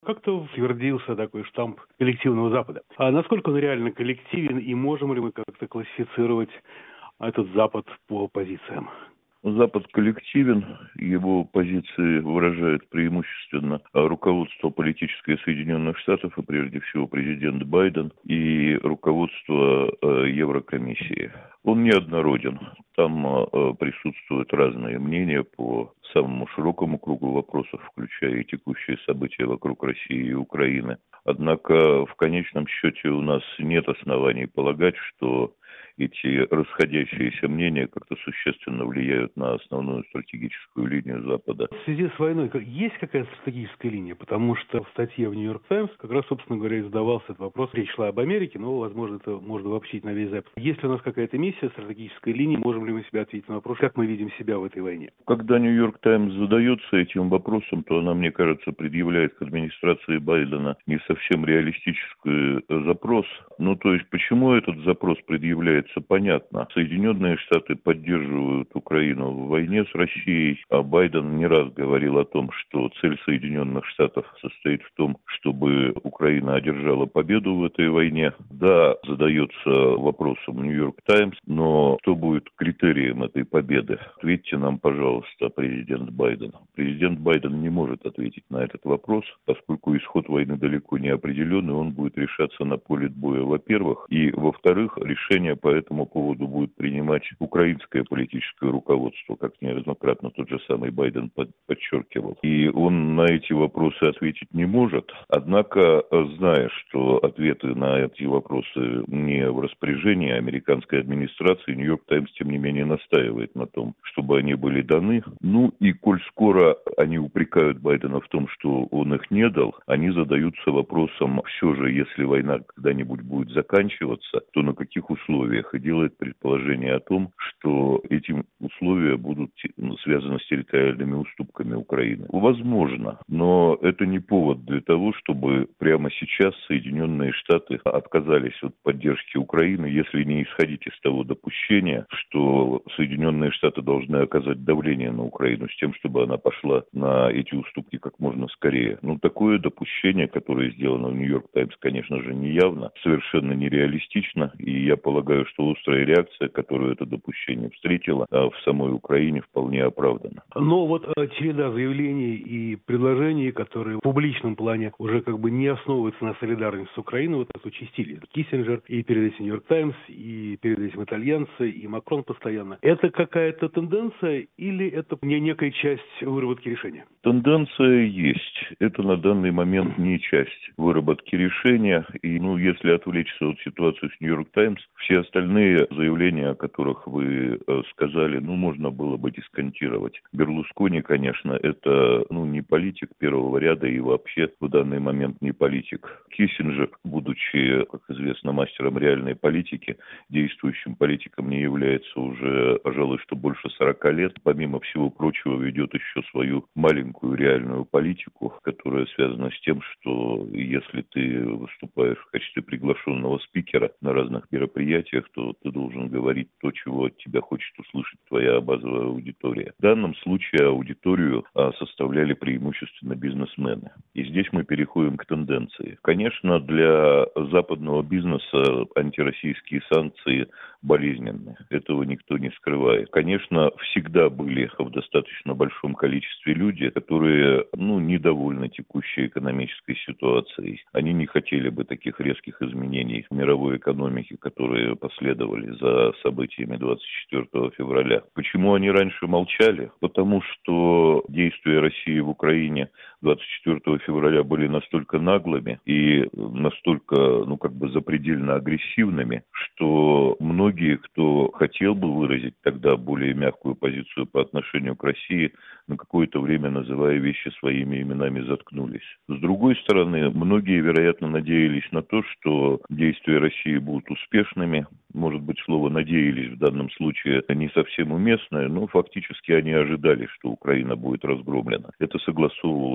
Как-то утвердился такой штамп коллективного Запада. А насколько он реально коллективен, и можем ли мы как-то классифицировать этот Запад по позициям? Запад коллективен, его позиции выражает преимущественно руководство политическое Соединенных Штатов, и прежде всего президент Байден, и руководство Еврокомиссии. Он неоднороден. Там присутствуют разные мнения по самому широкому кругу вопросов, включая и текущие события вокруг России и Украины. Однако в конечном счете у нас нет оснований полагать, что эти расходящиеся мнения как-то существенно влияют на основную стратегическую линию Запада. В связи с войной есть какая-то стратегическая линия? Потому что в статье в «Нью-Йорк Таймс» как раз, собственно говоря, и задавался этот вопрос. Речь шла об Америке, но, возможно, это можно обобщить на весь Запад. Есть ли у нас какая-то миссия, стратегическая линия? Можем ли мы себя ответить на вопрос, как мы видим себя в этой войне? Когда «Нью-Йорк Таймс» задается этим вопросом, то она, мне кажется, предъявляет к администрации Байдена не совсем реалистический запрос. Ну, то есть, почему этот запрос предъявляется, понятно. Соединенные Штаты поддерживают Украину в войне с Россией, а Байден не раз говорил о том, что цель Соединенных Штатов состоит в том, чтобы Украина одержала победу в этой войне. Да, задается вопросом «Нью-Йорк Таймс», но что будет критерием этой победы? Ответьте нам, пожалуйста, президент Байден. Президент Байден не может ответить на этот вопрос, поскольку исход войны далеко не определен, и он будет решаться на поле боя, во-первых, и, во-вторых, решение по этому поводу будет принимать украинское политическое руководство, как неоднократно тот же самый Байден подчеркивал. И он на эти вопросы ответить не может. Однако, зная, что ответы на эти вопросы не в распоряжении американской администрации, «Нью-Йорк Таймс», тем не менее, настаивает на том, чтобы они были даны. Ну и коль скоро они упрекают Байдена в том, что он их не дал, они задаются вопросом, все же, если война когда-нибудь будет заканчиваться, то на каких условиях? И делает предположение о том, что эти условия будут связаны с территориальными уступками Украины. Возможно, но это не повод для того, чтобы прямо сейчас Соединенные Штаты отказались от поддержки Украины, если не исходить из того допущения, что Соединенные Штаты должны оказать давление на Украину с тем, чтобы она пошла на эти уступки как можно скорее. Ну, такое допущение, которое сделано в «Нью-Йорк Таймс», конечно же, неявно, совершенно нереалистично, и я полагаю, что острая реакция, которую это допущение встретило в самой Украине, вполне оправдана. Но вот череда заявлений и предложений, которые в публичном плане уже как бы не основываются на солидарности с Украиной, вот это участились. Киссинджер, и перед этим «Нью-Йорк Таймс», и перед этим итальянцы, и Макрон постоянно. Это какая-то тенденция или это не некая часть выработки решения? Тенденция есть. Это на данный момент не часть выработки решения. И, если отвлечься от ситуации с «Нью-Йорк Таймс», все остальные заявления, о которых вы сказали, можно было бы дисконтировать. Берлускони, конечно, это не политик первого ряда и вообще в данный момент не политик. Киссинджер, будучи, как известно, мастером реальной политики, действующим политиком не является уже, пожалуй, что больше 40 лет. Помимо всего прочего, ведет еще свою маленькую реальную политику, которая связана с тем, что если ты выступаешь в качестве приглашенного спикера на разных мероприятиях, то ты должен говорить то, чего от тебя хочет услышать твоя базовая аудитория. В данном случае аудиторию составляли преимущественно бизнесмены. И здесь мы переходим к тенденции. Конечно, для западного бизнеса антироссийские санкции болезненны. Этого никто не скрывает. Конечно, всегда были в достаточно большом количестве люди, которые, недовольны текущей экономической ситуацией. Они не хотели бы таких резких изменений в мировой экономике, которые последовали за событиями 24 февраля. Почему они раньше молчали? Потому что действия России в Украине 24 февраля были настолько наглыми и настолько, запредельно агрессивными, что многие, кто хотел бы выразить тогда более мягкую позицию по отношению к России, на какое-то время, называя вещи своими именами, заткнулись. С другой стороны, многие, вероятно, надеялись на то, что действия России будут успешными. Может быть, слово «надеялись» в данном случае не совсем уместное, но фактически они ожидали, что Украина будет разгромлена. Это согласовывалось с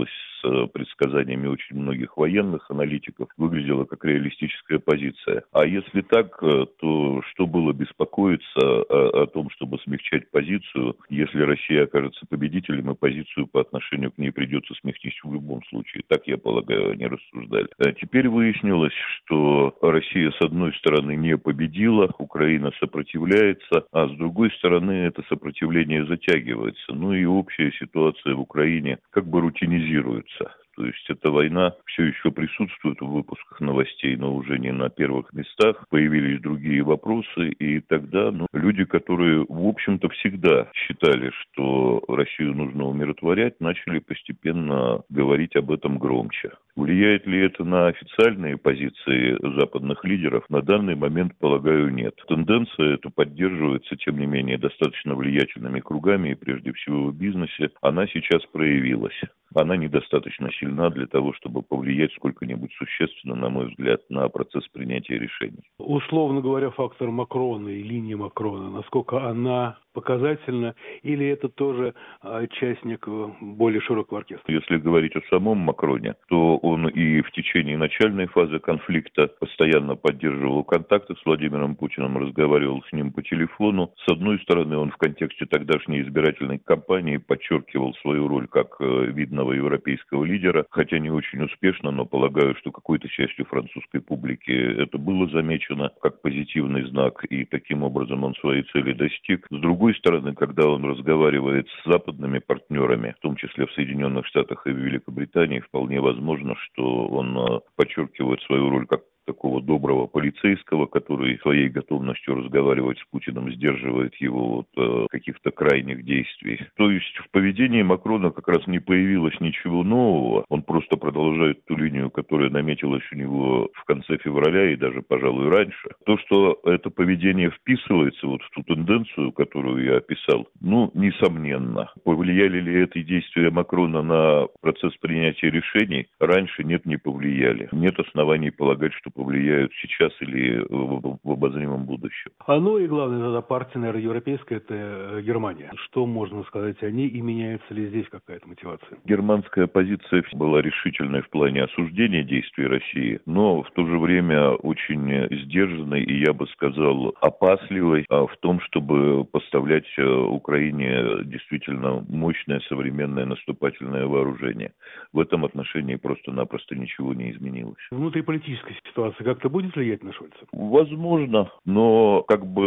предсказаниями очень многих военных аналитиков, выглядела как реалистическая позиция. А если так, то что было беспокоиться о том, чтобы смягчать позицию, если Россия окажется победителем, и позицию по отношению к ней придется смягчить в любом случае. Так, я полагаю, они рассуждали. Теперь выяснилось, что Россия, с одной стороны, не победила, Украина сопротивляется, а с другой стороны, это сопротивление затягивается. Ну и общая ситуация в Украине как бы рутинизируется. То есть эта война все еще присутствует в выпусках новостей, но уже не на первых местах. Появились другие вопросы, и тогда люди, которые, в общем-то, всегда считали, что Россию нужно умиротворять, начали постепенно говорить об этом громче. Влияет ли это на официальные позиции западных лидеров? На данный момент, полагаю, нет. Тенденция эта поддерживается, тем не менее, достаточно влиятельными кругами, и прежде всего в бизнесе. Она сейчас проявилась. Она недостаточно сильна для того, чтобы повлиять сколько-нибудь существенно, на мой взгляд, на процесс принятия решений. Условно говоря, фактор Макрона и линия Макрона, насколько она показательна, или это тоже часть некого более широкого оркестра? Если говорить о самом Макроне, то он и в течение начальной фазы конфликта постоянно поддерживал контакты с Владимиром Путиным, разговаривал с ним по телефону. С одной стороны, он в контексте тогдашней избирательной кампании подчеркивал свою роль как видного европейского лидера, хотя не очень успешно, но полагаю, что какой-то частью французской публики это было замечено как позитивный знак, и таким образом он своей цели достиг. С другой стороны, когда он разговаривает с западными партнерами, в том числе в Соединенных Штатах и в Великобритании, вполне возможно, что он подчеркивает свою роль как такого доброго полицейского, который своей готовностью разговаривать с Путиным сдерживает его от каких-то крайних действий. То есть в поведении Макрона как раз не появилось ничего нового. Он просто продолжает ту линию, которая наметилась у него в конце февраля и даже, пожалуй, раньше. То, что это поведение вписывается вот в ту тенденцию, которую я описал, несомненно. Повлияли ли эти действия Макрона на процесс принятия решений? Раньше нет, не повлияли. Нет оснований полагать, что повлияют сейчас или в обозримом будущем. И главное, тогда партия, наверное, европейская, это Германия. Что можно сказать о ней, и меняется ли здесь какая-то мотивация? Германская позиция была решительной в плане осуждения действий России, но в то же время очень сдержанной и, я бы сказал, опасливой в том, чтобы поставлять Украине действительно мощное современное наступательное вооружение. В этом отношении просто-напросто ничего не изменилось. Внутриполитическая ситуация как-то будет влиять на Шольца? Возможно, но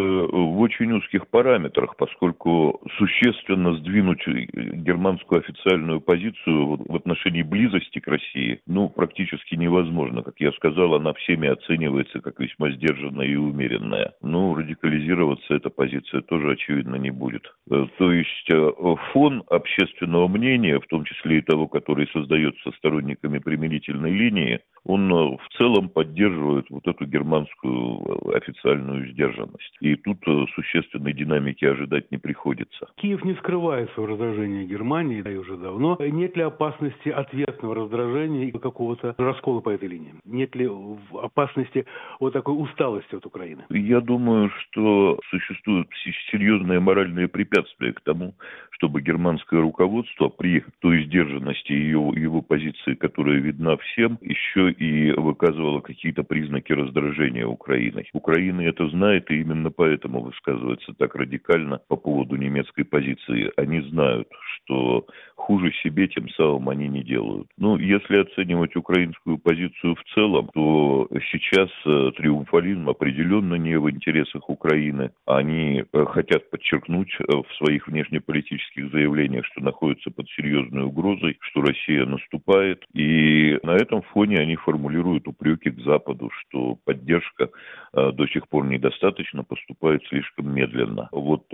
в очень узких параметрах, поскольку существенно сдвинуть германскую официальную позицию в отношении близости к России, практически невозможно. Как я сказал, она всеми оценивается как весьма сдержанная и умеренная. Радикализироваться эта позиция тоже, очевидно, не будет. То есть фон общественного мнения, в том числе и того, который создается сторонниками примирительной линии, он в целом поддерживает вот эту германскую официальную сдержанность. И тут существенной динамики ожидать не приходится. Киев не скрывает своего раздражения Германии, и уже давно. Нет ли опасности ответного раздражения и какого-то раскола по этой линии? Нет ли опасности вот такой усталости от Украины? Я думаю, что существуют серьезные моральные препятствия к тому, чтобы германское руководство при той сдержанности его позиции, которая видна всем, еще и выказывало какие-то признаки раздражения Украиной. Украина это знает, и именно поэтому высказывается так радикально по поводу немецкой позиции. Они знают, что хуже себе тем самым они не делают. Если оценивать украинскую позицию в целом, то сейчас триумфализм определенно не в интересах Украины. Они хотят подчеркнуть в своих внешнеполитических заявлениях, что находятся под серьезной угрозой, что Россия наступает. И на этом фоне они формулируют упреки к Западу, что поддержка до сих пор недостаточно, поступает слишком медленно.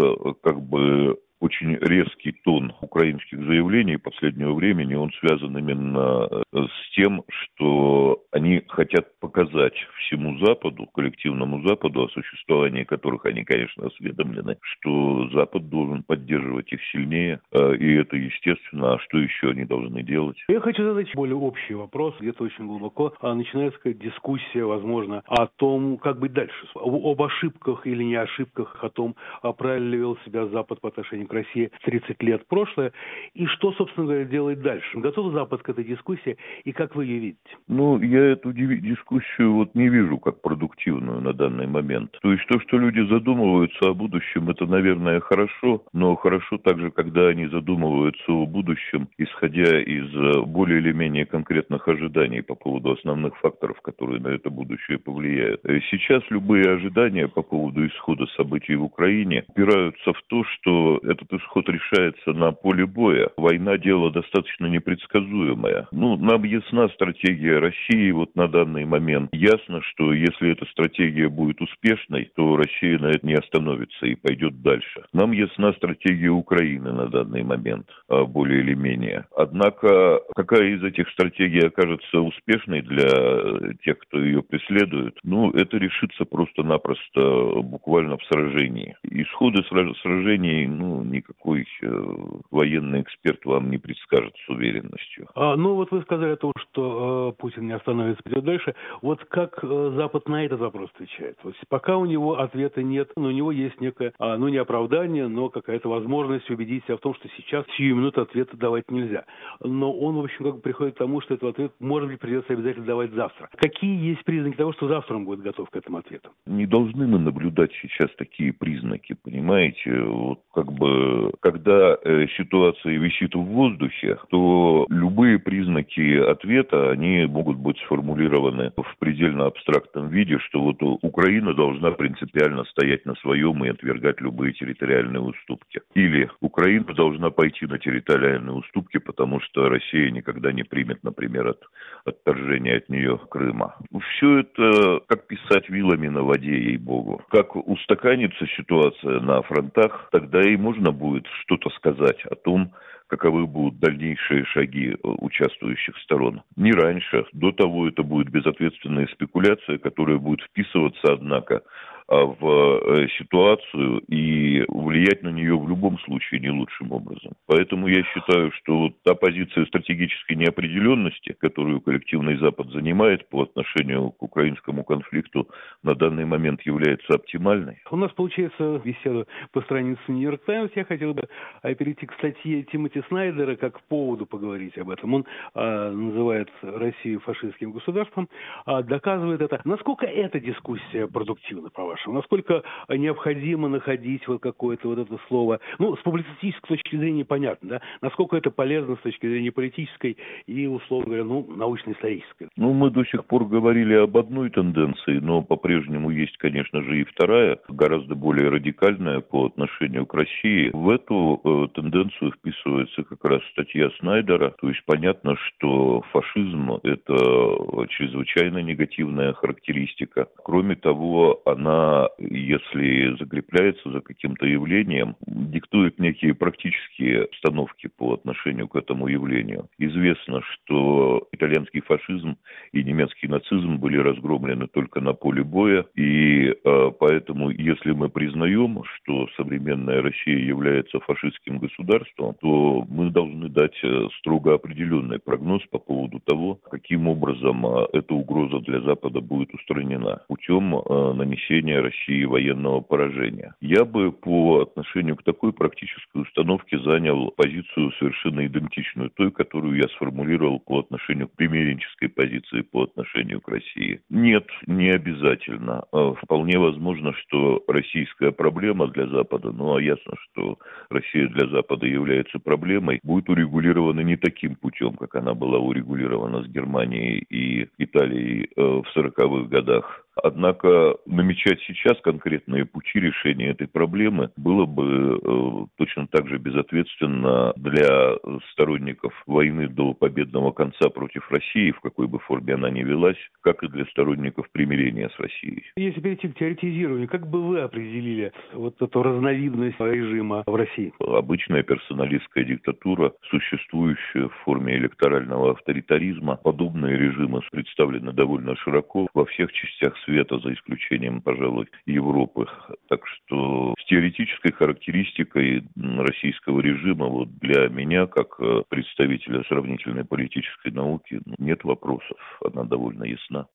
Очень резкий тон украинских заявлений последнего времени, он связан именно с тем, что они хотят показать всему Западу, коллективному Западу, о существовании которых они, конечно, осведомлены, что Запад должен поддерживать их сильнее, и это естественно, а что еще они должны делать? Я хочу задать более общий вопрос, где-то очень глубоко. Начинается какая-то дискуссия, возможно, о том, как быть дальше, об ошибках или не ошибках, о том, правильно ли вел себя Запад по отношению к России 30 лет в прошлое, и что, собственно говоря, делать дальше. Готов Запад к этой дискуссии, и как вы ее видите? Ну, я эту дискуссию не вижу как продуктивную на данный момент. То есть то, что люди задумываются о будущем, это, наверное, хорошо, но хорошо также, когда они задумываются о будущем, исходя из более или менее конкретных ожиданий по поводу основных факторов, которые на это будущее повлияют. Сейчас любые ожидания по поводу исхода событий в Украине упираются в то, что этот исход решается на поле боя. Война — дело достаточно непредсказуемое. Нам ясна стратегия России на данный момент. Ясно, что если эта стратегия будет успешной, то Россия на это не остановится и пойдет дальше. Нам ясна стратегия Украины на данный момент, более или менее. Однако, какая из этих стратегий окажется успешной для тех, кто ее преследует, это решится просто-напросто буквально в сражении. Исходы сражений, никакой военный эксперт вам не предскажет с уверенностью. Вы сказали о том, что Путин не остановится, пойдет дальше. Как Запад на этот вопрос отвечает? Пока у него ответа нет, но у него есть некое, не оправдание, но какая-то возможность убедить себя в том, что сейчас сию минуту ответа давать нельзя. Но он, в общем, приходит к тому, что этот ответ, может быть, придется обязательно давать завтра. Какие есть признаки того, что завтра он будет готов к этому ответу? Не должны мы наблюдать сейчас такие признаки, понимаете? Когда ситуация висит в воздухе, то любые признаки ответа, они могут быть сформулированы в предельно абстрактном виде, что Украина должна принципиально стоять на своем и отвергать любые территориальные уступки. Или Украина должна пойти на территориальные уступки, потому что Россия никогда не примет, например, отторжение от нее Крыма. Все это как писать вилами на воде, ей-богу. Как устаканится ситуация на фронтах, тогда и можно будет что-то сказать о том, каковы будут дальнейшие шаги участвующих сторон. Не раньше. До того это будет безответственная спекуляция, которая будет вписываться, однако, в ситуацию и влиять на нее в любом случае не лучшим образом. Поэтому я считаю, что та позиция стратегической неопределенности, которую коллективный Запад занимает по отношению к украинскому конфликту, на данный момент является оптимальной. У нас получается беседа по странице «Нью-Йорк Таймс». Я хотел бы перейти к статье Тимоти Снайдера, как к поводу поговорить об этом. Он называет Россию фашистским государством, доказывает это. Насколько эта дискуссия продуктивна, по-вашему? Насколько необходимо находить какое-то это слово? С публицистической точки зрения понятно, да? Насколько это полезно с точки зрения политической и, условно говоря, научно-исторической? Мы до сих пор говорили об одной тенденции, но по-прежнему есть, конечно же, и вторая, гораздо более радикальная по отношению к России. В эту тенденцию вписывается как раз статья Снайдера. То есть понятно, что фашизм – это чрезвычайно негативная характеристика. Кроме того, она, если закрепляется за каким-то явлением, диктует некие практические установки по отношению к этому явлению. Известно, что итальянский фашизм и немецкий нацизм были разгромлены только на поле боя, и поэтому, если мы признаем, что современная Россия является фашистским государством, то мы должны дать строго определенный прогноз по поводу того, каким образом эта угроза для Запада будет устранена путем нанесения России военного поражения. Я бы по отношению к такой практической установке занял позицию совершенно идентичную той, которую я сформулировал по отношению к примиренческой позиции по отношению к России. Нет, не обязательно. Вполне возможно, что российская проблема для Запада, а ясно, что Россия для Запада является проблемой, будет урегулирована не таким путем, как она была урегулирована с Германией и Италией в 40-х годах Однако намечать сейчас конкретные пути решения этой проблемы было бы точно так же безответственно для сторонников войны до победного конца против России, в какой бы форме она ни велась, как и для сторонников примирения с Россией. Если перейти к теоретизированию, как бы вы определили вот эту разновидность режима в России? Обычная персоналистская диктатура, существующая в форме электорального авторитаризма. Подобные режимы представлены довольно широко во всех частях света, за исключением, пожалуй, Европы. Так что с теоретической характеристикой российского режима вот для меня, как представителя сравнительной политической науки, нет вопросов. Она довольно ясна.